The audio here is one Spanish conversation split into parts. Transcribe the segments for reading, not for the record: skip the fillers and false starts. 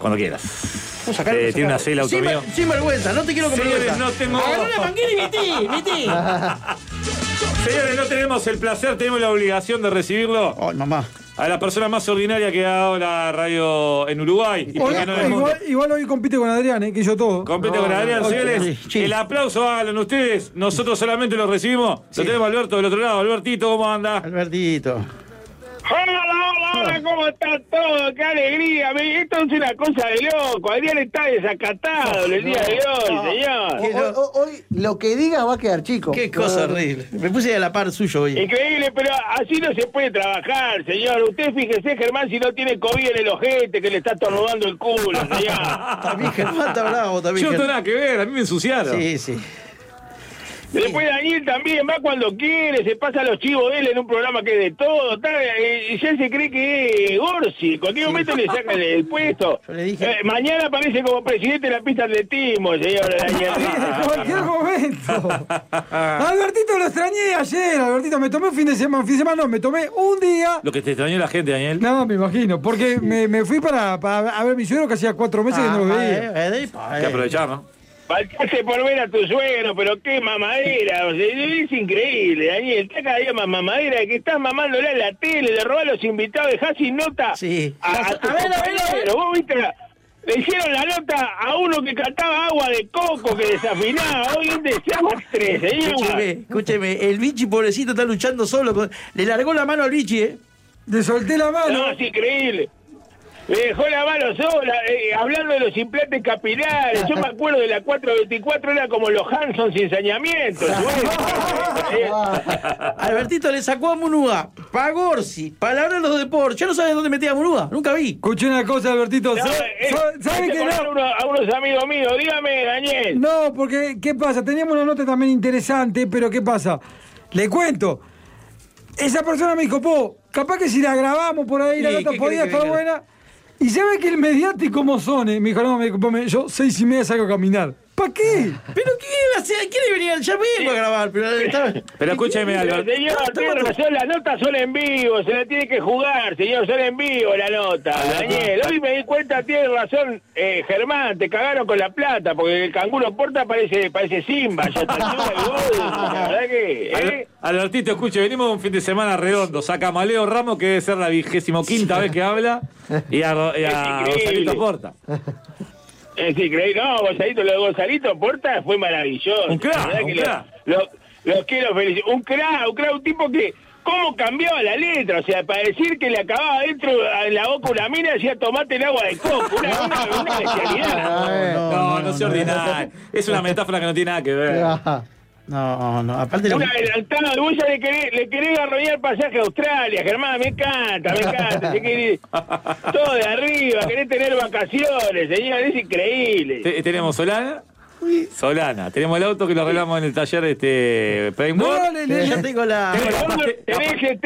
Cuando quieras. Tiene una cela autonomía. Sin vergüenza, no te quiero con vergüenza. No tengo... Agarró la manguera y metí. Señores, no tenemos el placer, tenemos la obligación de recibirlo. Ay, mamá. A la persona más ordinaria que ha dado la radio en Uruguay. Igual hoy compite con Adrián, que hizo todo. Compite con Adrián, señores. Sí. El aplauso háganlo ustedes. Nosotros solamente lo recibimos. Sí. Lo tenemos a Alberto del otro lado. Albertito, ¿cómo anda? Albertito. Hola, ¿cómo está todo? ¡Qué alegría! Esto es una cosa de loco. Adrián está desacatado el día de hoy, señor. Hoy lo que diga va a quedar chico. Qué cosa horrible. Me puse a la par suyo hoy. Increíble, pero así no se puede trabajar, señor. Usted fíjese, Germán, si no tiene COVID en el ojete que le está estornudando el culo, señor. También Germán está bravo también. Yo no tengo nada que ver, a mí me ensuciaron. Sí. Después Daniel también va cuando quiere, se pasa los chivos de él en un programa que es de todo, y ya se cree que es Gorsi, en cualquier momento le sacan el puesto. Yo le dije... mañana aparece como presidente de la pista de atletismo, señor Daniel. En cualquier momento. Albertito lo extrañé ayer, Albertito, me tomé un fin de semana, me tomé un día. Lo que te extrañó la gente, Daniel. No, me imagino, porque me fui para a ver a mi suegro que hacía 4 meses que no lo veía. Hay que aprovechar, ¿no? Faltaste por ver a tu suegro, pero qué mamadera, o sea, es increíble, Daniel, está cada día más mamadera, que estás mamándole a la tele, le robás a los invitados, dejás sin nota Sí. a ver. Vos viste, le hicieron la nota a uno que cantaba agua de coco, que desafinaba, hoy un desastre, señor. Escúcheme, el Vichy pobrecito está luchando solo, le largó la mano al Vichy, Le solté la mano. No, es increíble. Me dejó la mano sola, hablando de los implantes capilares. Yo me acuerdo de la 424, era como los Hanson sin saneamiento. Albertito le sacó a Munúa, pa' Gorsi, palabra de los deportes. Yo no sabía dónde metía a Munúa, nunca vi. Escuché una cosa, Albertito. ¿Sabe que no? A unos amigos míos, dígame, Daniel. No, porque, ¿qué pasa? Teníamos una nota también interesante, pero ¿qué pasa? Le cuento. Esa persona me dijo, capaz que si la grabamos por ahí, la nota podía estar buena. Y sabe que el mediático Mozone me dijo, no, yo 6:30 salgo a caminar. ¿Para qué? ¿Pero quién venía? Ya vengo a grabar, pero escúcheme, Alberto. Señor, tiene razón, las notas son en vivo, se la tiene que jugar, señor, son en vivo la nota, Daniel. Hoy me di cuenta, tiene razón, Germán, te cagaron con la plata, porque el canguro Porta parece Simba, ya está la verdad que... Albertito, escuche, venimos de un fin de semana redondo, sacamos a Leo Ramos, que debe ser la 25ª vez que habla, y a Rosalito Porta. Es increíble, no, Gonzalito, lo de Gonzalito Porta fue maravilloso. Un crack. Los quiero felicitar. Un crack, un tipo que, ¿cómo cambiaba la letra? O sea, para decir que le acababa dentro en la boca una mina, decía tomate el agua de coco. Una bestialidad. No sea ordinario. Es una metáfora que no tiene nada que ver. No, aparte... Una adelantada, vos ya le querés arroñar pasaje a Australia, Germán, me encanta, todo de arriba, querés tener vacaciones, señor, es increíble. Tenemos Solana, tenemos el auto que lo arreglamos en el taller Prime. Yo tengo la... Tenés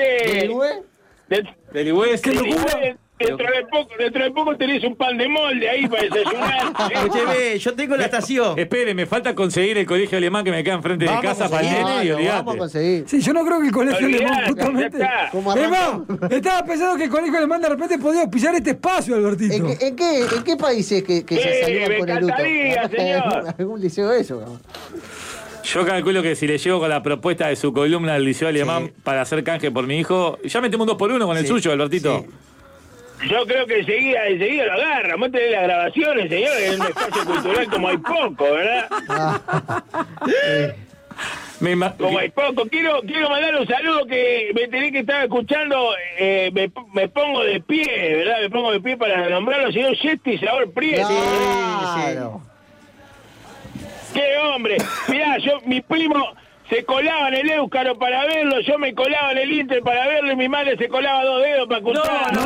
del IWS. ¿Qué locura? Dentro de poco tenés un pan de molde ahí para desayunar. Escúcheme, yo tengo la estación. Espere, me falta conseguir el colegio alemán que me queda enfrente de casa para el nene y olvidate. Vamos a conseguir. Sí, yo no creo que el colegio alemán justamente... Estaba pensando que el colegio alemán de repente podía auspiciar este espacio, Albertito. ¿En qué países que se salían con el luto? Señor. ¿Algún liceo de eso? Yo calculo que si le llego con la propuesta de su columna al liceo alemán para hacer canje por mi hijo, ya metemos un 2x1 con el suyo, Albertito. Sí. Yo creo que enseguida lo agarra. Muéstrele las grabaciones, señor, en un espacio cultural como hay poco, ¿verdad? Como hay poco. Quiero mandar un saludo que me tenés que estar escuchando. Me pongo de pie, ¿verdad? Me pongo de pie para nombrarlo al señor Yesti Sabor Prieto. Claro. ¡Qué hombre! Mirá, mi primo se colaba en el Éucaro para verlo, yo me colaba en el Inter para verlo y mi madre se colaba 2 dedos para escucharlo.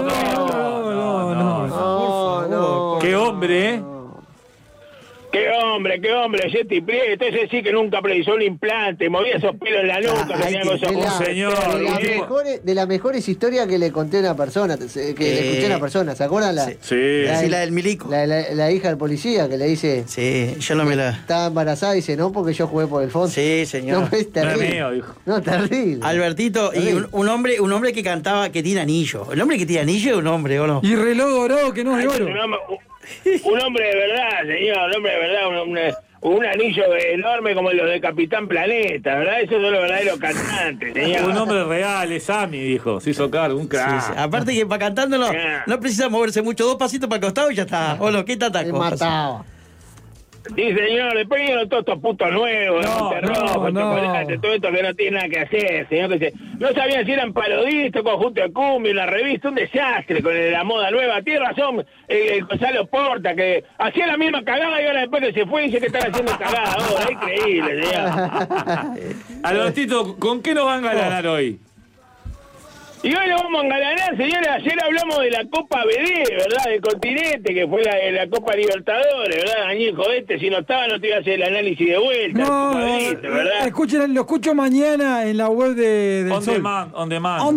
No. Qué hombre, ¿eh? ¡Qué hombre, Yeti Prieto, ese sí que nunca precisó un implante, movía esos pelos en la nuca, tenía esos señor. De las mejores historias que le conté a una persona, le escuché a una persona, ¿se acuerdan? Sí. La del milico. La hija del policía que le dice... Sí, yo no me la... Estaba embarazada y dice, no, porque yo jugué por el fondo. Sí, señor. No, es terrible. No es mío, dijo. No, terrible. Albertito, Terrible. y un hombre que cantaba, que tiene anillo. El hombre que tiene anillo es un hombre, ¿o no? Y reloj dorado que no es de oro. Un hombre de verdad, señor, un hombre de verdad, un anillo enorme como los de Capitán Planeta, ¿verdad? Esos son los verdaderos cantantes, señor. Un hombre real, es Sammy, dijo. Se hizo cargo, un crack. Sí. Aparte que para cantándolo no precisa moverse mucho, 2 pasitos para el costado y ya está. O lo que tanta Me cosa. mataba. Sí, señor, después vinieron todos estos putos nuevos, rojo, chocolate, todo esto que no tiene nada que hacer, señor, que no sabían si eran parodistas, conjunto de cumbia, una revista, un desastre con la moda nueva. Tiene razón el Gonzalo Porta, que hacía la misma cagada y ahora después que se fue dice que están haciendo cagada ahora. Increíble, señor. Albertito, ¿con qué nos van a ganar hoy? Y hoy lo vamos a engalanar, señores. Ayer hablamos de la Copa BD, ¿verdad? Del continente, que fue la Copa Libertadores, ¿verdad? Añejo si no estaba, no te iba a hacer el análisis de vuelta. No, ¿verdad? Escuchen, lo escucho mañana en la web del On Sol. demand. On demand. On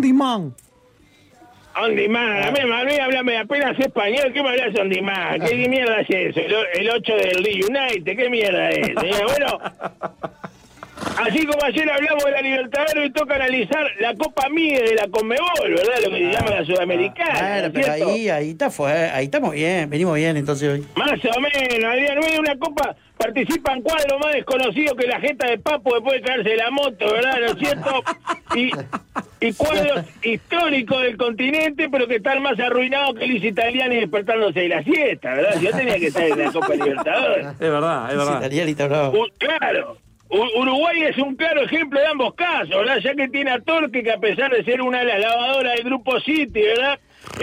demand, a mí háblame apenas español, ¿qué me hablas on demand? ¿Qué mierda es eso? El 8 del Leeds United, ¿qué mierda es? Bueno, así como ayer hablamos de la Libertadores, hoy toca analizar la Copa Mide de la Conmebol, ¿verdad? Lo que se llama la Sudamericana. Claro, pero ahí estamos bien, venimos bien entonces hoy. Más o menos, Adrián, hoy de una Copa participan cuadros más desconocidos que la jeta de Papo después de caerse de la moto, ¿verdad? ¿No es cierto? Y cuadros históricos del continente, pero que están más arruinados que los italianos despertándose de la siesta, ¿verdad? Yo tenía que estar en la Copa Libertadores. Es verdad, es verdad. Italianita, bravo. Claro. Uruguay es un claro ejemplo de ambos casos, ¿verdad? Ya que tiene a Torque, que a pesar de ser una de las lavadoras del Grupo City, ¿verdad?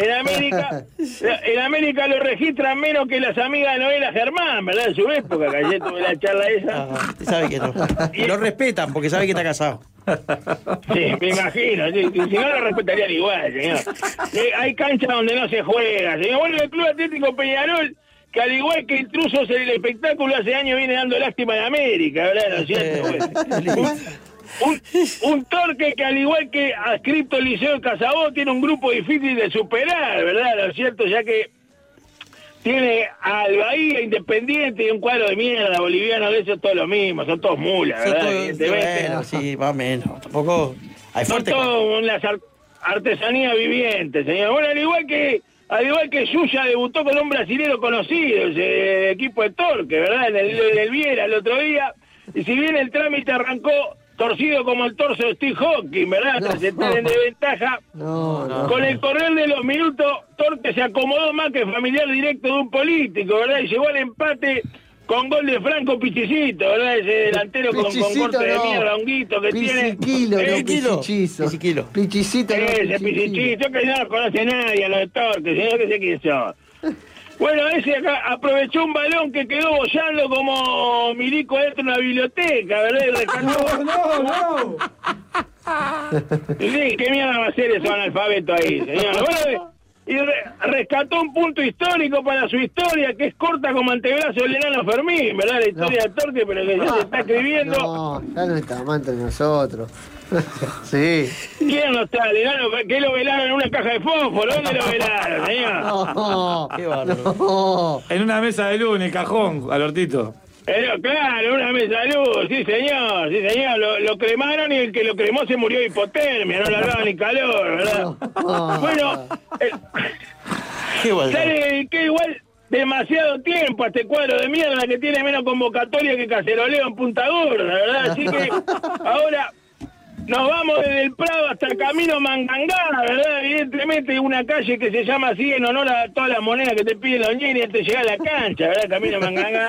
En América lo registran menos que las amigas de Noela Germán, ¿verdad? En su época, que ayer tuve la charla esa. Usted sabe que no. Lo respetan porque sabe que está casado. Sí, me imagino. Sí, si no, lo respetarían igual, señor. Hay canchas donde no se juega, señor. Bueno, el Club Atlético Peñarol, que al igual que Intrusos en el espectáculo, hace años viene dando lástima de América, ¿verdad? ¿No es cierto? Un Torque que al igual que adscripto al Liceo de Casabó tiene un grupo difícil de superar, ¿verdad? ¿No es cierto? Ya que tiene al Bahía, Independiente y un cuadro de mierda boliviano, de eso es todo lo mismo, son todos mulas, ¿verdad? Bueno, sí, más o menos. Tampoco hay son fuerte. todos unas artesanías vivientes, señor. Bueno, al igual que Yuya debutó con un brasilero conocido, ese equipo de Torque, ¿verdad? En el Viera el otro día. Y si bien el trámite arrancó torcido como el torso de Steve Hawking, ¿verdad? Tras estar en desventaja. Con el correr de los minutos, Torque se acomodó más que familiar directo de un político, ¿verdad? Y llegó al empate con gol de Franco Pichicito, ¿verdad? Ese delantero con corte de mierda, honguito que tiene. Pichicito. Pichicito, ese Pichichito que no lo conoce nadie, a los de Torque, señor, que sé quién son. Bueno, ese acá aprovechó un balón que quedó bollando como milico dentro de una biblioteca, ¿verdad? Y rescató... No. Sí, ¿qué mierda va a hacer ese analfabeto ahí, señor? Bueno, y rescató un punto histórico para su historia, que es corta como antebrazo del enano Fermín, ¿verdad? La historia de Torque, pero que ya se está escribiendo. No, ya no está más entre nosotros. Sí. ¿Quién no está? ¿El enano? ¿Qué lo velaron en una caja de fósforo? ¿Dónde lo velaron, señor? No, Qué bárbaro. no. En una mesa de luz, en el cajón, Albertito. Pero claro, una mesa de luz, sí señor. Lo cremaron y el que lo cremó se murió de hipotermia, no le daba ni calor, ¿verdad? Bueno, ya le dediqué igual demasiado tiempo a este cuadro de mierda que tiene menos convocatoria que Caceroleo en Punta Gorda, ¿verdad? Así que ahora nos vamos desde el Prado hasta el Camino Mangangá, ¿verdad? Evidentemente una calle que se llama así en honor a todas las monedas que te piden los ñeris antes de llegar a la cancha, ¿verdad? Camino Mangangá.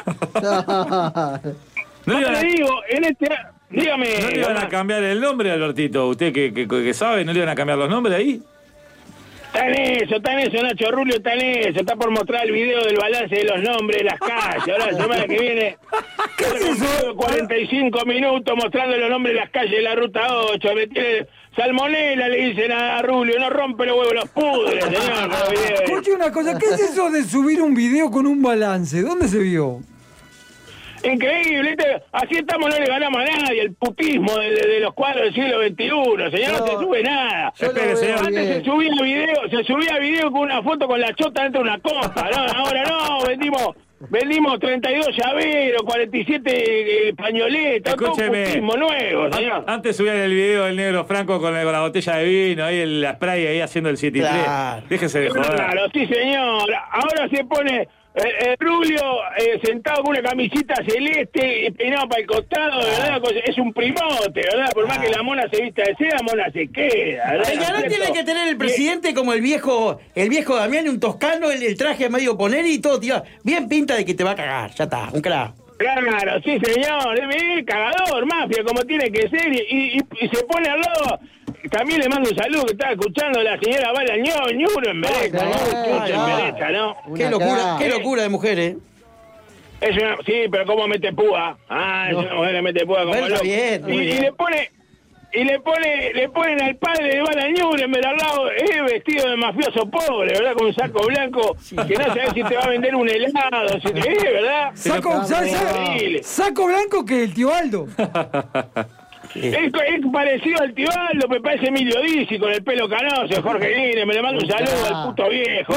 No te digo, en este... Dígame. ¿No le iban a cambiar el nombre, Albertito? ¿Usted que sabe, no le iban a cambiar los nombres ahí? Está en eso, Nacho Rulio, está en eso. Está por mostrar el video del balance de los nombres de las calles. Ahora la semana que viene, 45 minutos mostrando los nombres de las calles de la Ruta 8. Salmonela, le dicen a Rulio, no rompe los huevos, los pudre, señor. Escuche una cosa, ¿qué es eso de subir un video con un balance? ¿Dónde se vio? Increíble, ¿viste? Así estamos, no le ganamos a nadie. El putismo de los cuadros del siglo XXI, señor, no se sube nada. Espere, señor. Antes se subía video con una foto con la chota dentro de una copa, ¿no? Ahora no, vendimos 32 llaveros, 47 pañoletas, Escúcheme. todo putismo nuevo, señor. Antes subían el video del negro Franco con la botella de vino, ahí el spray ahí haciendo el 73. Claro. Déjese de joder. Claro, sí, señor. Ahora se pone el Rubio sentado con una camisita celeste, peinado para el costado, ¿verdad? Es un primote, ¿verdad? Por más que la mona se vista de seda, mona se queda, ¿verdad? Peñarol tiene que tener el presidente como el viejo Damián, un toscano, el traje medio poner y todo, tío. Bien pinta de que te va a cagar, ya está, un crack. Claro, sí, señor. Es cagador, mafia, como tiene que ser. Y se pone al lado. También le mando un saludo que estaba escuchando la señora Balañón, Ñuro en Beretta, ¿no? Qué locura de mujeres. Es una, sí, pero cómo mete púa. Es una mujer que mete púa como Bueno, loco. bien, muy bien. Le ponen al padre de Balañón en vez al lado, vestido de mafioso pobre, ¿verdad? Con un saco blanco, que no sabes si te va a vender un helado, ¿verdad? Saco blanco que el tío Aldo. Es parecido al Tibaldo, me parece Emilio Dizzi con el pelo canoso, Jorge Guine, me le mando un saludo al puto viejo.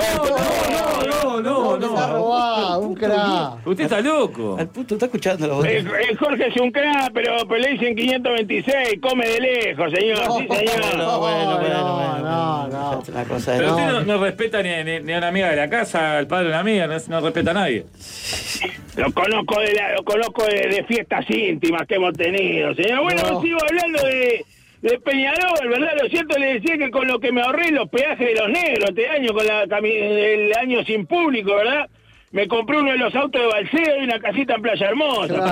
No. Se ha robado, un crack. Usted está loco. Al puto está escuchando la voz. El Jorge es un crack, pero le dicen 526, come de lejos, señor. Sí, señor. No. La cosa es Pero usted no respeta ni a una amiga de la casa, al padre de una amiga, no respeta a nadie. Lo conozco de fiestas íntimas que hemos tenido, señor. Bueno, sigo hablando de Peñarol, ¿verdad? Lo cierto, le decía que con lo que me ahorré los peajes de los negros este año, con el año sin público, ¿verdad? Me compré uno de los autos de Balseo y una casita en Playa Hermosa.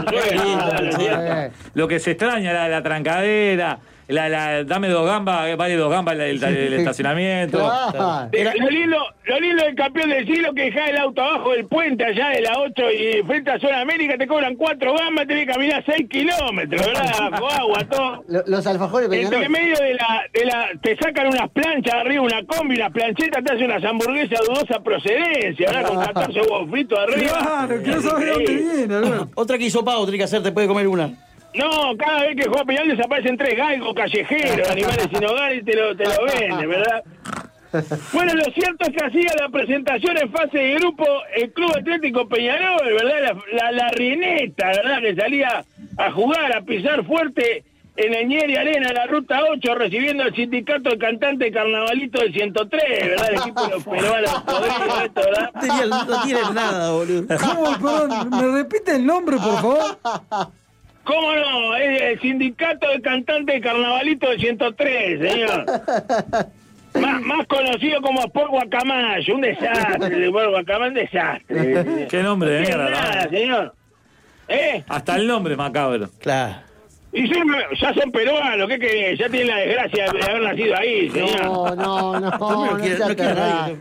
Lo que se extraña, la trancadera, dame 2 gambas, vale 2 gambas el estacionamiento. Claro. Lo lindo del campeón del siglo que dejá el auto abajo del puente allá de la 8 y frente a Zona América te cobran 4 gambas, tenés que caminar 6 kilómetros, ¿verdad? Bajo agua, todo. Los alfajores Peñarol. Entre medio de la te sacan unas planchas arriba, una combi, unas planchetas, te hacen unas hamburguesas de dudosa procedencia, ¿verdad? Con 14 huevos fritos arriba. Claro, quiero saber dónde viene, Alberto. Otra que hizo Pau, tiene que hacer, te puede comer una. No, cada vez que juega Peñarol desaparecen 3 galgos callejeros, animales sin hogar y te lo venden, ¿verdad? Bueno, lo cierto es que hacía la presentación en fase de grupo el Club Atlético Peñarol, ¿verdad? La Rieneta, ¿verdad? Que salía a jugar, a pisar fuerte en Eñeri Arena, la Ruta 8, recibiendo al sindicato de cantantes Carnavalito del 103, ¿verdad? El equipo de los peruanos podridos, esto, ¿verdad? No tienen nada, boludo. ¿Cómo? Perdón, ¿me repite el nombre, por favor? ¿Cómo no? Es el sindicato de cantantes de Carnavalito del 103, señor. Más conocido como Sport Guacamayo, un desastre, el Sport Guacamayo, un desastre. Qué nombre de No tiene mierda. nada, señor. Hasta el nombre macabro. Claro. Y ya son peruanos, ¿qué querés? Ya tienen la desgracia de haber nacido ahí, señor. No quiero sea nadie.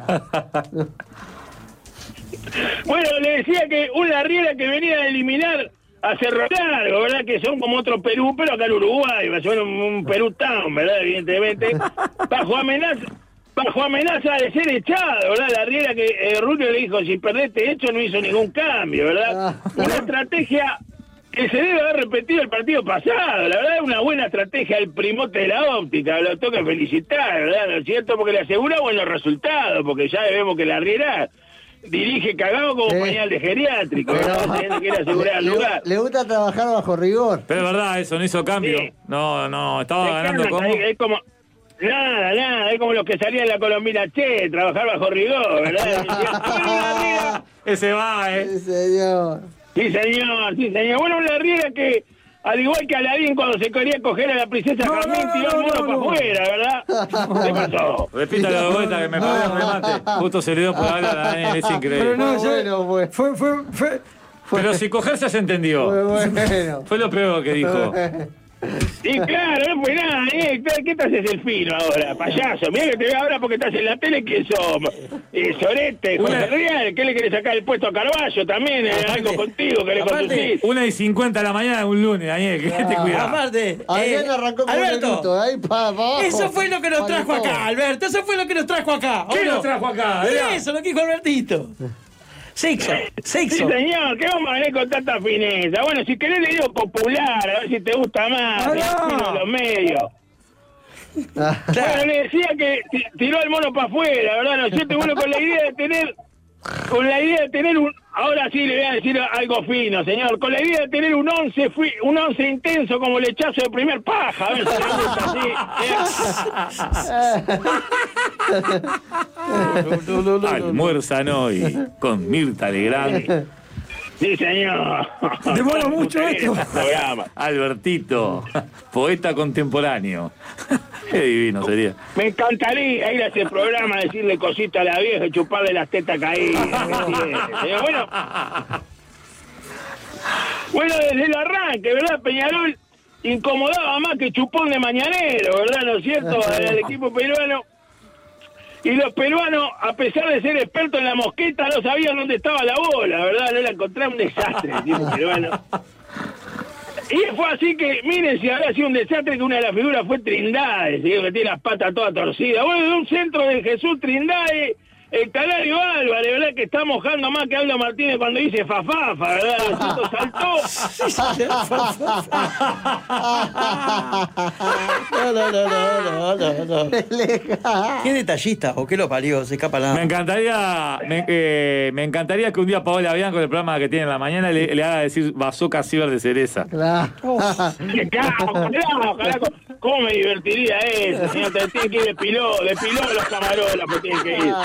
Bueno, le decía que una riera que venía a eliminar a Cerro Largo, ¿verdad? Que son como otro Perú, pero acá en Uruguay, va a ser un Perú Town, ¿verdad? Evidentemente, bajo amenaza de ser echado, ¿verdad? La riera que Rubio le dijo, si perdiste hecho no hizo ningún cambio, ¿verdad? Una estrategia que se debe haber repetido el partido pasado, la verdad es una buena estrategia el primote de la óptica, lo tengo que felicitar, ¿verdad? ¿No es cierto? Porque le asegura buenos resultados, porque ya vemos que la riera dirige cagado como pañal de geriátrico, ¿verdad? Tiene que ir a asegurar el lugar. Le gusta trabajar bajo rigor. Pero es verdad, eso no hizo cambio. Sí. No, estaba ganando como... Es como... Nada, es como los que salían en la Colombina, trabajar bajo rigor, ¿verdad? Ese va, Sí, señor. Sí, señor. Bueno, una riera que, al igual que Aladín cuando se quería coger a la princesa Carmen, tiró el mundo para afuera, ¿verdad? ¿Qué pasó? Repítalo de vuelta que me pagó el remate. Justo se le dio por hablar a Daniel, es increíble. Pero no, Bueno, fue. Pero si cogerse se entendió. Bueno. Fue lo peor que dijo. Y claro, no fue nada, ¿qué te haces el fino ahora, payaso? Mira que te veo ahora porque estás en la tele, ¿quién somos? Sorete, José Real, ¿qué le querés sacar el puesto a Carballo también? Algo contigo que le conducís. 1:50 de la mañana un lunes, Daniel, que te cuidado. Aparte, Adrián arrancó con Alberto, un minuto, ahí para abajo. eso fue lo que nos trajo acá, Alberto. Eso fue lo que nos trajo acá. ¿Qué ¿o no? nos trajo acá? Eso, lo que dijo Albertito. Sexo. Sí, señor, ¿qué vamos a venir con tanta fineza? Bueno, si querés le digo popular, a ver si te gusta más, los medios. Bueno, le decía que tiró el mono para afuera, ¿verdad? ¿No es cierto? Bueno, con la idea de tener un... Ahora sí le voy a decir algo fino, señor. Con la idea de tener un 11 intenso como lechazo de primer paja. A ver si le gusta así. Almuerzan hoy con Mirta Legrand. Sí, señor. Demora mucho esto. Albertito, poeta contemporáneo. Qué divino sería. Me encantaría ir a ese programa, decirle cositas a la vieja y chuparle las tetas caídas. Bueno, desde el arranque, ¿verdad? Peñarol incomodaba más que chupón de mañanero, ¿verdad? ¿No es cierto? El equipo peruano. Y los peruanos, a pesar de ser expertos en la mosqueta, no sabían dónde estaba la bola, ¿verdad? No la encontraron, un desastre el equipo peruano. Y fue así que, miren, si había sido un desastre que una de las figuras fue Trindade, ¿sí? Que tiene las patas todas torcidas. Bueno, de un centro de Jesús Trindade, el Canario Álvarez, ¿verdad? Que está mojando más que Aldo Martínez cuando dice fafafa, ¿verdad? El centro saltó. No. ¿Qué detallista o qué lo parió? Se escapa nada. Me encantaría que un día Paola Bianco, el programa que tiene en la mañana, le haga decir bazooka ciber de cereza. Claro. Carajo. ¿Cómo me divertiría eso, señor? Te tiene que ir de piló los camarógrafos tienen que ir.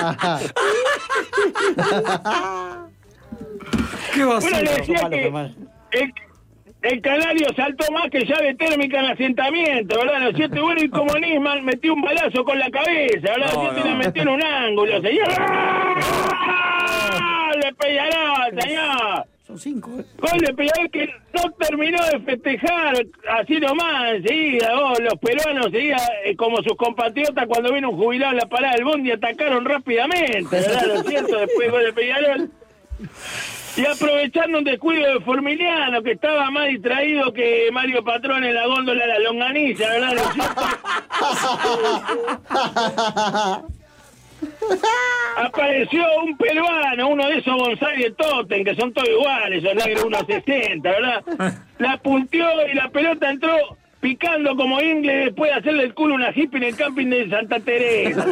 ¿Qué va a Bueno, hacer? le decía que el Canario saltó más que llave térmica en asentamiento, ¿verdad? ¿No es cierto? Bueno, y como Nisman metió un balazo con la cabeza, ¿verdad? ¿No es cierto? Y la metió en un ángulo, señor. ¡Le Peñarol, señor! Son 5, Gol de Peñarol que no terminó de festejar así nomás enseguida. Los peruanos enseguida, como sus compatriotas cuando vino un jubilado en la parada del bondi, atacaron rápidamente, ¿verdad? ¿No es cierto? Después gol de Peñarol. Y aprovechando un descuido de Formiliano, que estaba más distraído que Mario Patrón en la góndola de la longaniza, ¿verdad? ¿No es cierto? Apareció un peruano, uno de esos González Totem, que son todos iguales, esos negros 1.60, ¿verdad? La punteó y la pelota entró picando como ingle después de hacerle el culo a una hippie en el camping de Santa Teresa.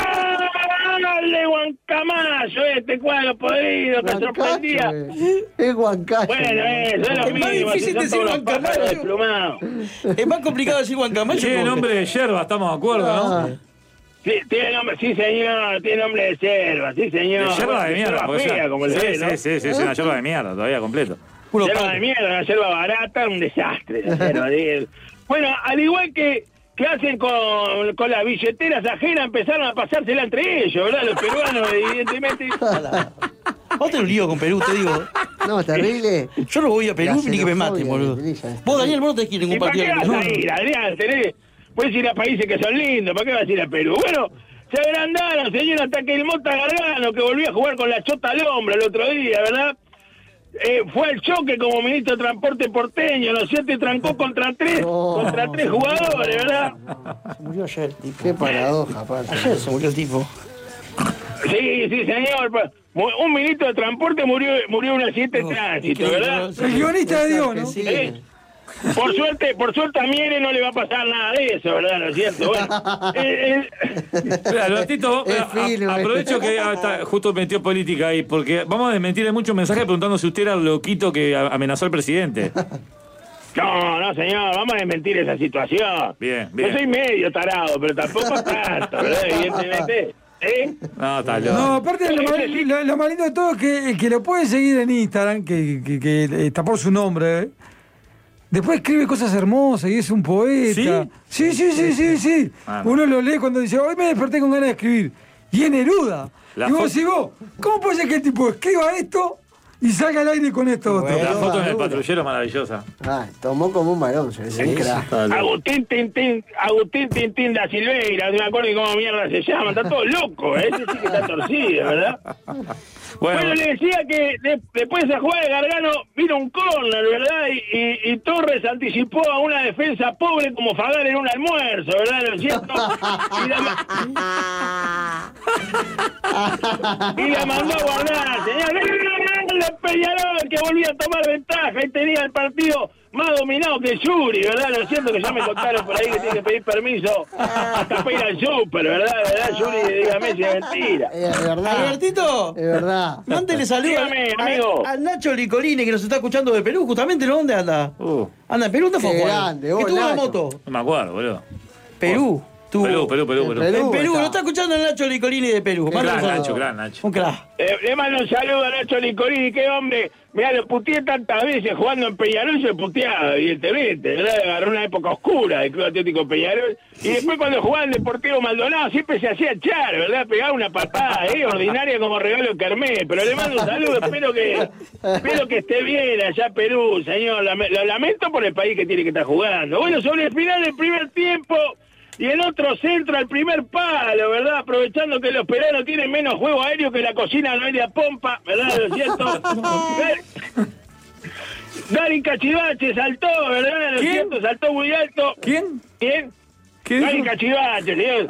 ¡Dale, Huancamayo, este cuadro podrido que sorprendía! Es Huancayo. Bueno, eso es lo mismo. más difícil decir Huancamayo. Es más complicado decir Huancamayo. Tiene nombre de yerba, estamos de acuerdo, ¿no? Sí, tiene nombre, sí señor, tiene nombre de yerba, sí señor. De yerba de mierda, yerba fea, como le ve, ¿no? sí, es una yerba de mierda, todavía completo. Yerba de mierda, una yerba barata, un desastre. La yerba de... Bueno, al igual que hacen con las billeteras ajenas, empezaron a pasársela entre ellos, ¿verdad? Los peruanos, evidentemente. Vos tenés un lío con Perú, te digo. No, terrible. Yo no voy a Perú ni que me maten, boludo. Vos, Daniel, vos no tenés que ir a ningún ¿Y para partido. qué vas a ir, Adrián? Puedes ir a países que son lindos, ¿para qué vas a ir a Perú? Bueno, se agrandaron, se dio un ataque del Mota Gargano, que volvió a jugar con la chota al hombro el otro día, ¿verdad? Fue al choque como ministro de Transporte porteño, ¿no es cierto? Y trancó contra tres jugadores, ¿verdad? Se murió ayer, tipo. Qué paradoja, aparte. Ayer se murió el tipo. Sí, señor. Un ministro de Transporte murió en un accidente de tránsito, ¿verdad? El guionista de Dios, ¿no? Sí. Por suerte a Mieres no le va a pasar nada de eso, ¿verdad? ¿No es cierto? Bueno, Albertito, aprovecho que justo metió política ahí, porque vamos a desmentirle muchos mensajes preguntando si usted era el loquito que amenazó al presidente. No, señor, vamos a desmentir esa situación. Bien. Yo soy medio tarado, pero tampoco tanto, ¿verdad? Evidentemente. No, está loco. No, aparte lo más lindo de todo es que lo puede seguir en Instagram, que está por su nombre, ¿eh? Después escribe cosas hermosas y es un poeta. Sí. Uno lo lee cuando dice, hoy me desperté con ganas de escribir. Y es Neruda. Y vos decís, ¿cómo puede ser que el tipo escriba esto y salga al aire con esto otro? La foto en el patrullero maravillosa. Tomó como un varón, Agustín Tintín da Silveira, no me acuerdo ni cómo mierda se llama, está todo loco, ese sí que está torcido, ¿verdad? Bueno, le decía que después de esa jugada de Gargano vino un córner, ¿verdad? Y Torres anticipó a una defensa pobre como Fagar en un almuerzo, ¿verdad? ¿No es cierto? Y la mandó a guardar, señor. Peñarol que volvía a tomar ventaja y tenía el partido más dominado que Yuri, ¿verdad? Lo siento que ya me contaron por ahí que tiene que pedir permiso hasta para ir al súper, ¿verdad? Yuri? Dígame si es mentira. Es verdad. Albertito, Es verdad. mándele saludos Dígame, amigo. a Nacho Licolini, que nos está escuchando de Perú, justamente, ¿no? ¿Dónde anda? Anda en Perú, ¿dónde fue? Qué Juan? grande, que vos, tuvo una Nacho. moto. No me acuerdo, boludo. Perú. Tuvo- Perú. En Perú, está. lo está escuchando el Nacho Licolini de Perú. Mándale un Crack, saludo. Nacho, crack, Nacho. Un crack. Le mando un saludo a Nacho Licolini, qué hombre. Mirá, lo puteé tantas veces jugando en Peñarol, se puteaba, evidentemente, ¿verdad? Agarró una época oscura del Club Atlético Peñarol. Y después cuando jugaba en Deportivo Maldonado siempre se hacía echar, ¿verdad? Pegaba una patada, ordinaria como regalo Kermés. Pero le mando un saludo, espero que esté bien allá Perú, señor. Lo lamento por el país que tiene que estar jugando. Bueno, sobre el final del primer tiempo... Y el otro centro al primer palo, ¿verdad? Aprovechando que los peruanos tienen menos juego aéreo que la cocina Noelia Pompa, ¿verdad? ¿Lo es cierto? Gary Cachivache saltó, ¿verdad? ¿Lo es cierto? Saltó muy alto. ¿Quién? ¿Quién? ¿Qué Gary dijo? Cachivache, señor.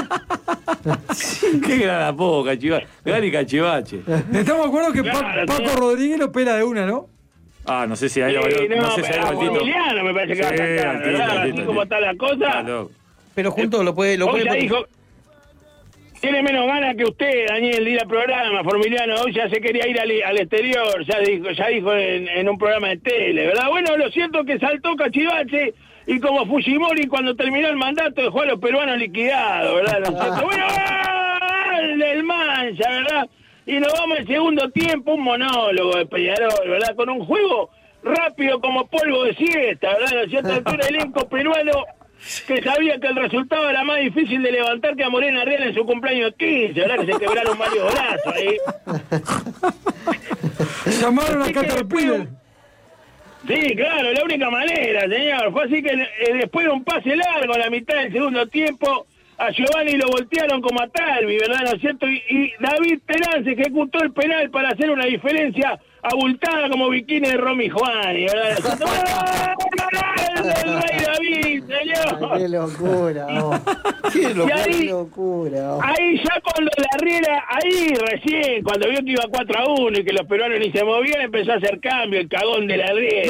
Qué gran apodo, Cachivache. Gary Cachivache. Estamos de acuerdo que Claro, Paco sí. Rodríguez lo pela de una, ¿no? Ah, no sé si ahí lo Sí, no sé si ahí lo pero Tito. Emiliano me parece que va a Sí, saltar, al Tito, ¿verdad? al Así Tito, como al Tito. está la cosa. Está loco. Pero juntos lo puede... Hoy ya dijo... Tiene menos ganas que usted, Daniel, de ir al programa, Formiliano. Hoy ya se quería ir al exterior, ya dijo en un programa de tele, ¿verdad? Bueno, lo cierto es que saltó Cachivache y como Fujimori cuando terminó el mandato dejó a los peruanos liquidados, ¿verdad? Lo cierto. Bueno, ¡gol del Mancha, ¿verdad? Y nos vamos al segundo tiempo, un monólogo de Peñarol, ¿verdad? Con un juego rápido como polvo de siesta, ¿verdad? Lo cierto es que un elenco peruano que sabía que el resultado era más difícil de levantar que a Morena Real en su cumpleaños 15, ¿verdad? Que se quebraron varios brazos ahí. Llamaron a Así que Caterpillar. Sí, claro, la única manera, señor. Fue así que después de un pase largo a la mitad del segundo tiempo, a Giovanni lo voltearon como a Talvi, ¿verdad? ¿No es cierto? Y David Terán se ejecutó el penal para hacer una diferencia abultada como bikini de Romy Juani, ¿verdad? ¿No es cierto? ¡Gol del Rey David, señor! Qué locura, vos. Qué locura. Y Qué ahí, locura, vos. ahí ya cuando la Riera, ahí recién, cuando vio que iba 4-1 y que los peruanos ni se movían, empezó a hacer cambio, el cagón de la Riera.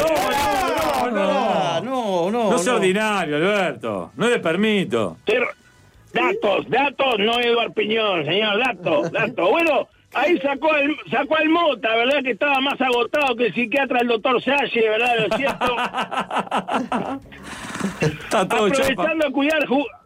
No. No sea ordinario, Alberto. No le permito. Datos, no Eduard Piñón, señor, datos. Bueno, ahí sacó al Mota, ¿verdad? Que estaba más agotado que el psiquiatra el doctor Salle, ¿verdad? ¿No es cierto? Está todo chapa. Aprovechando a cuidar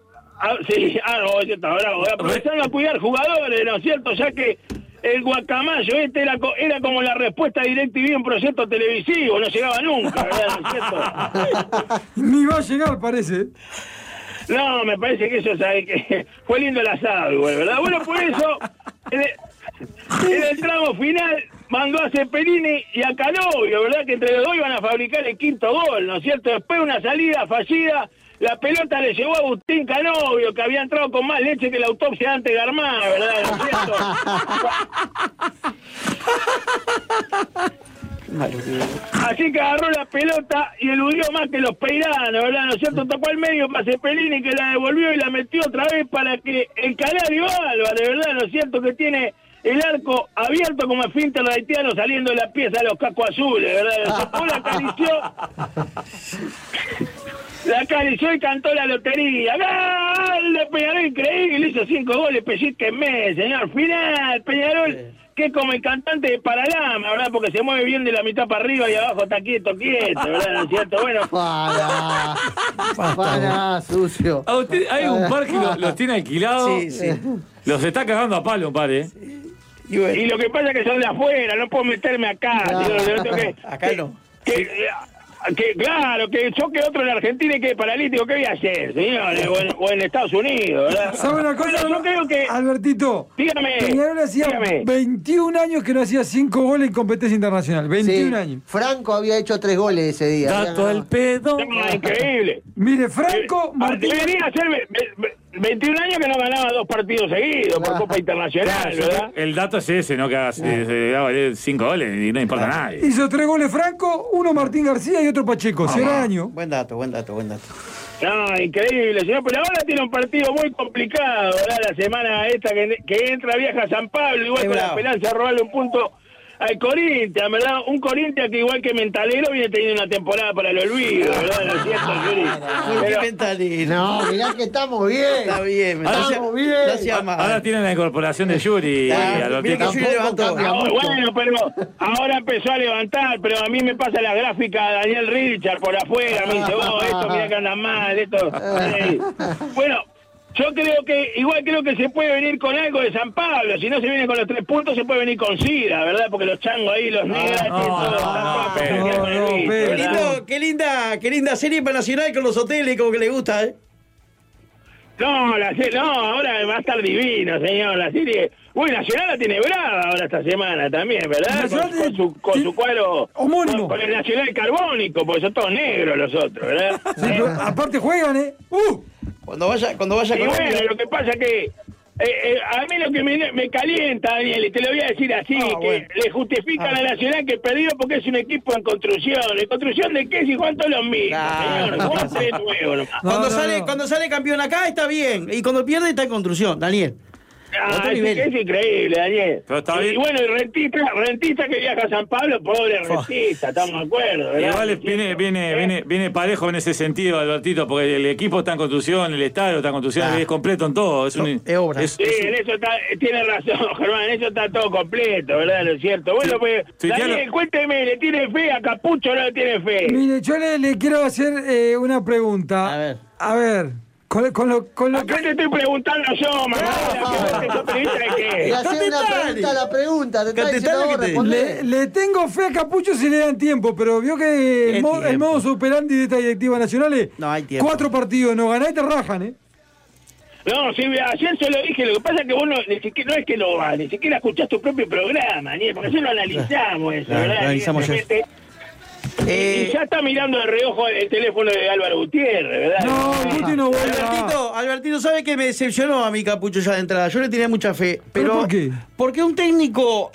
aprovechando a cuidar jugadores, ¿no es cierto? Ya que el guacamayo era como la respuesta directa y un proyecto televisivo, no llegaba nunca, ¿verdad? ¿No es cierto? Ni va a llegar, parece. No, me parece que eso, ¿sabe? Que fue lindo el asado, igual, ¿verdad? Bueno, por eso, en el tramo final, mandó a Cepelini y a Canovio, ¿verdad? Que entre los dos iban a fabricar el quinto gol, ¿no es cierto? Después de una salida fallida, la pelota le llevó a Agustín Canovio, que había entrado con más leche que la autopsia de Ante Garmá, ¿verdad? ¿No es cierto? Así que agarró la pelota y eludió más que los peiranos, ¿verdad? ¿No es cierto? Tocó al medio para Cepelini, que la devolvió y la metió otra vez para que el Canario Álvarez, ¿verdad? ¿No es cierto? Que tiene el arco abierto como esfínter de haitiano saliendo de la pieza de los cacos azules, ¿verdad? ¿No es cierto? La acarició y cantó la lotería. ¡Gol de Peñarol! Increíble, hizo 5 goles, pellizquenme, señor. Final, Peñarol, que es como el cantante de Paralama, ¿verdad? Porque se mueve bien de la mitad para arriba y abajo está quieto, ¿verdad? ¿No es cierto? Bueno, Para, sucio. Ah, hay un par que los tiene alquilados. Sí. Los está cagando a palo un par, ¿eh? Y bueno, y lo que pasa es que son de afuera, no puedo meterme acá. acá no. Claro, que choque otro en Argentina y que paralítico, ¿qué voy a hacer, señores? O en Estados Unidos, ¿verdad? ¿Sabe una cosa? Bueno, yo creo que... Albertito, Dígame. Peñarol hacía dígame. 21 años que no hacía 5 goles en competencia internacional. 21 Sí, años. Franco había hecho 3 goles ese día. Dato al pedo. No, increíble. Mire, Franco, Martín. Debería ser 21 años que no ganaba 2 partidos seguidos por Copa Internacional, ¿verdad? El dato es ese, ¿no? Que se va a valer 5 goles y no importa a nadie. Hizo 3 goles Franco, uno Martín García y otro Pacheco. 0 años. Buen dato. No, increíble, señor. Pero ahora tiene un partido muy complicado, ¿verdad? La semana esta que entra, viaja a San Pablo, igual Es con la bravo. esperanza de robarle un punto al Corinthians, ¿verdad? Un Corinthians que igual que Mentalero viene teniendo una temporada para el olvido, ¿verdad? ¿No es cierto, Yuri? ¿Por qué Mentalero? No, mirá que estamos bien. Está bien, Estamos bien. No sea mal. Ahora tienen la incorporación de Yuri. Mira que Yuri levantó. Bueno, pero ahora empezó a levantar, pero a mí me pasa la gráfica de Daniel Richard por afuera, me dice, esto mira que anda mal, esto. Bueno, yo creo que se puede venir con algo de San Pablo. Si no se viene con los 3 puntos, se puede venir con Sida, ¿verdad? Porque los changos ahí, los negras, Qué linda serie para Nacional con los hoteles, como que le gusta, ¿eh? No, ahora va a estar divino, señor, la serie. Uy, Nacional la tiene brava ahora esta semana también, ¿verdad? Con su cuadro homónimo. Con el Nacional carbónico, porque son todos negros los otros, ¿verdad? Sí, pero aparte juegan, ¿eh? Cuando vaya Y con bueno, lo que pasa que a mí lo que me calienta, Daniel, y te lo voy a decir así, le justifican a Nacional que perdió porque es un equipo en construcción. ¿En construcción de qué? Si Juan todos los mismos, señor. Juan de nuevo nomás. Cuando sale campeón acá está bien, y cuando pierde está en construcción, Daniel. Es increíble, Daniel. Pero está bien. Y bueno, el rentista que viaja a San Pablo, pobre rentista, estamos de acuerdo, ¿verdad? Igual viene parejo en ese sentido, Albertito, porque el equipo está en construcción, el estadio está en construcción, es completo en todo. Es obra. Sí, en eso tiene razón, Germán, en eso está todo completo, ¿verdad? ¿No es cierto? Bueno, pues, Daniel, cuénteme, ¿le tiene fe a Capucho o no le tiene fe? Mire, yo le quiero hacer una pregunta. A ver. Con lo acá que... te estoy preguntando yo, mamá. Le hace una pregunta a la pregunta. Te está diciendo vos, respondé. Le tengo fe a Capucho si le dan tiempo, pero vio que el modo operandi de esta directiva nacional es 4 partidos, no ganás y te rajan, ¿eh? No, sí, ayer se lo dije, lo que pasa es que vos no es que lo vas, ni siquiera escuchás tu propio programa, Daniel, porque así lo analizamos eso, ¿verdad? Lo analizamos ya. Y ya está mirando de reojo el teléfono de Álvaro Gutiérrez, ¿verdad? No, Guti no vuelve. Albertito, ¿sabe que me decepcionó a mi Capucho ya de entrada? Yo le tenía mucha fe. ¿Pero por qué? Porque un técnico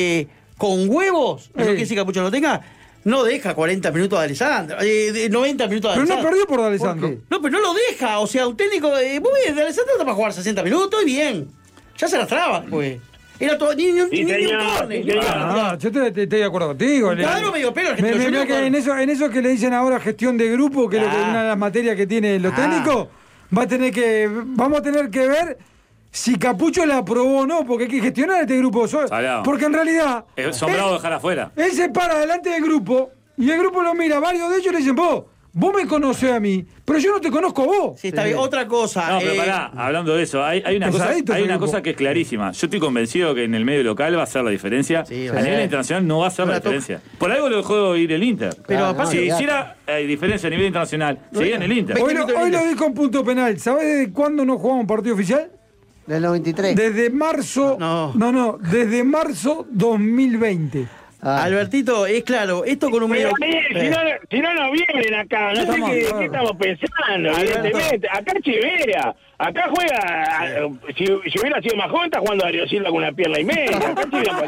con huevos, no quiere decir que Capucho no tenga, no deja 40 minutos de Alessandro, 90 minutos de Alessandro. Pero no perdió por Alessandro. No, pero no lo deja. O sea, un técnico muy bien, de Alessandro está para jugar 60 minutos y bien. Ya se las traba, pues. Era todo, ni un córner. Yo estoy de acuerdo contigo. Claro, medio pelo. En eso que le dicen ahora gestión de grupo, que es una de las materias que tiene los técnicos, vamos a tener que ver si Capucho la aprobó o no, porque hay que gestionar este grupo. Porque en realidad... Es sombrado dejar afuera. Él se para delante del grupo y el grupo lo mira. Varios de ellos le dicen, vos me conocés a mí, pero yo no te conozco a vos. Sí, está bien. Otra cosa. No, pero pará, hablando de eso, hay una cosa que es clarísima. Yo estoy convencido que en el medio local va a ser la diferencia. Sí, a nivel internacional no va a ser la diferencia. Por algo lo dejó ir el Inter. Pero si hiciera diferencia a nivel internacional, seguía en el Inter. Hoy lo dijo en punto penal. ¿Sabés desde cuándo no jugamos un partido oficial? Del 93. Desde marzo. Desde marzo 2020. Albertito, es claro, esto con un medio... Si no vienen acá, no sé qué estamos pensando, evidentemente. Acá Chivera, acá juega, si hubiera sido más joven, está jugando Darío Silva con una pierna y media. Acá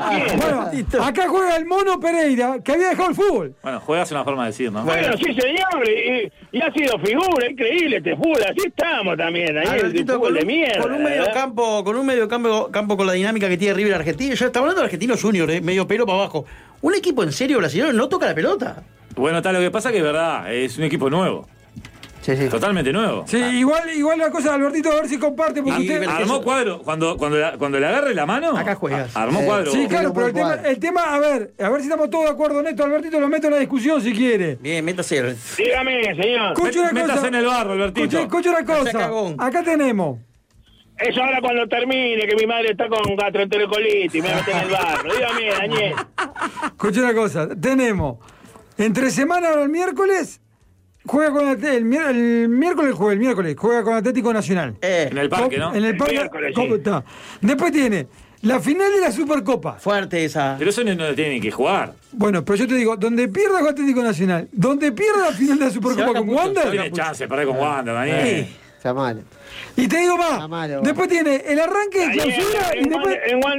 Bueno, acá juega el Mono Pereira, que había dejado el fútbol. Bueno, juega es una forma de decir, ¿no? Bueno, sí, señor, y ha sido figura, increíble este fútbol, así estamos también, ahí el fútbol de mierda. Con un medio campo con la dinámica que tiene River Argentino, ya estamos hablando de Argentino Junior, medio pelo para abajo. Un equipo en serio brasileño no toca la pelota. Bueno, lo que pasa que es verdad, es un equipo nuevo. Sí. Totalmente nuevo. Sí, igual la cosa, Albertito, a ver si comparte. Porque usted... Armó cuadro. Cuando le agarre la mano. Acá juegas. Armó cuadro. Sí, claro, pero el tema, a ver si estamos todos de acuerdo en esto. Albertito, lo meto en la discusión si quiere. Bien, métase. Dígame, señor. Métase en el barro, Albertito. Escucha una cosa. Acá tenemos. Eso ahora cuando termine, que mi madre está con gastroenterocolitis y me mete en el barro. Dígame, Daniel. Escucha una cosa. Tenemos. Entre semana ahora el miércoles. Juega con el miércoles juega con Atlético Nacional. En el parque, ¿no? En el parque. ¿Cómo está? Después tiene la final de la Supercopa. Fuerte esa. Pero eso no tiene que jugar. Bueno, pero yo te digo, donde pierda con Atlético Nacional, donde pierda la final de la Supercopa con Wander. No tiene chance de perder con Wander, Daniel. Está mal. Y te digo más. Después tiene el arranque de clausura y después.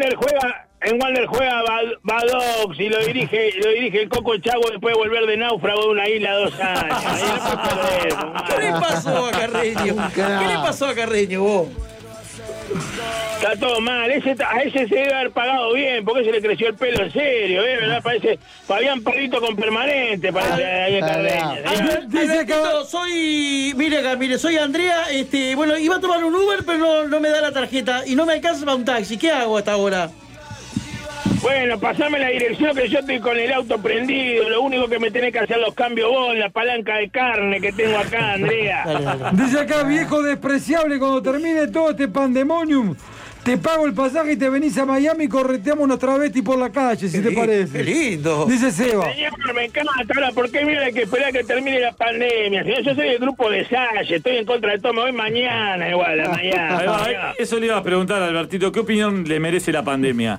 En Wander juega Badox y lo dirige el Coco Chago después de volver de náufrago de una isla 2 años. Ahí no puede perder. ¿Qué le pasó a Carreño? ¿Qué le pasó a Carreño, vos? Está todo mal. A ese se debe haber pagado bien, porque se le creció el pelo en serio, ¿verdad? Parece Fabián Perrito con permanente, parece ahí en Carreña. Dice que mire, soy Andrea, bueno, iba a tomar un Uber, pero no me da la tarjeta y no me alcanza para un taxi. ¿Qué hago hasta ahora? Bueno, pasame la dirección que yo estoy con el auto prendido. Lo único que me tenés que hacer los cambios vos en la palanca de carne que tengo acá, Andrea. Dale. Dice acá, viejo despreciable, cuando termine todo este pandemonium, te pago el pasaje y te venís a Miami y correteamos unos travestis por la calle, si te parece. ¡Qué lindo! Dice Seba. Señor, me encanta. Ahora, ¿por qué mira hay que esperar que termine la pandemia? Señor, yo soy del grupo de Salle, estoy en contra de todo. Me voy mañana, igual, mañana. Eso le iba a preguntar, Albertito, ¿qué opinión le merece la pandemia?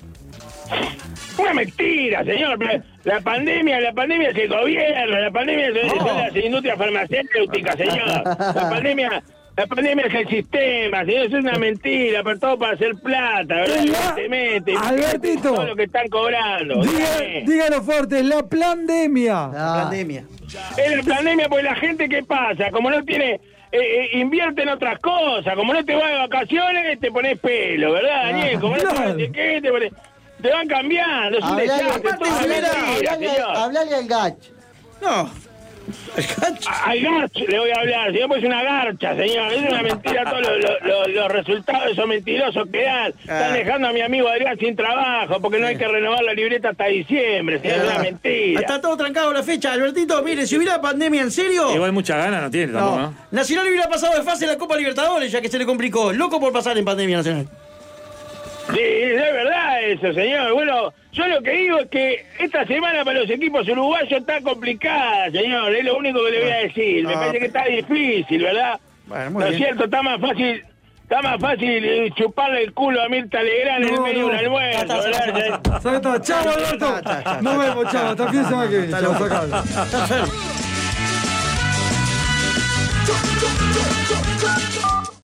Una mentira, señor. La pandemia es el gobierno, la pandemia son las industrias farmacéuticas, señor. La pandemia es el sistema, señor. Eso es una mentira, pero todo para hacer plata, ¿verdad? Evidentemente. Albertito, todo lo que están cobrando. Dígalo fuerte, la pandemia. La pandemia. Es la pandemia, pues la gente, ¿qué pasa? Como no tiene... invierte en otras cosas. Como no te vas de vacaciones, te pones pelo, ¿verdad, Daniel? Como no te pones... Te van cambiando, es un desastre. Hablale al Gach. No. Al Gach le voy a hablar, señor, pues es una garcha, señor. Es una mentira todos los resultados esos mentirosos que dan. Están dejando a mi amigo Adrián sin trabajo porque no hay que renovar la libreta hasta diciembre, señor. Es una mentira. Está todo trancado la fecha, Albertito. Mire, si hubiera pandemia en serio... Igual mucha ganas no tiene tampoco, ¿no? Nacional hubiera pasado de fase en la Copa Libertadores, ya que se le complicó. Loco por pasar en pandemia, Nacional. Sí, es verdad eso, señor. Bueno, yo lo que digo es que esta semana para los equipos uruguayos está complicada, señor. Es lo único que le voy a decir. Me parece que está difícil, ¿verdad? Bueno, muy Lo bien. cierto, está más fácil chuparle el culo a Mirta Legrand en el medio de un almuerzo, ¿verdad? Chao, Alberto. Nos vemos, chao. Hasta el fin de semana que viene. Chao, sacalo.